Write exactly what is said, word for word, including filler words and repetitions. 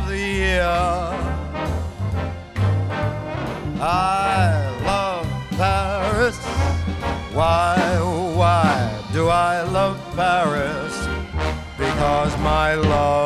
of the year. I love Paris. Why, why do I love Paris? Because my love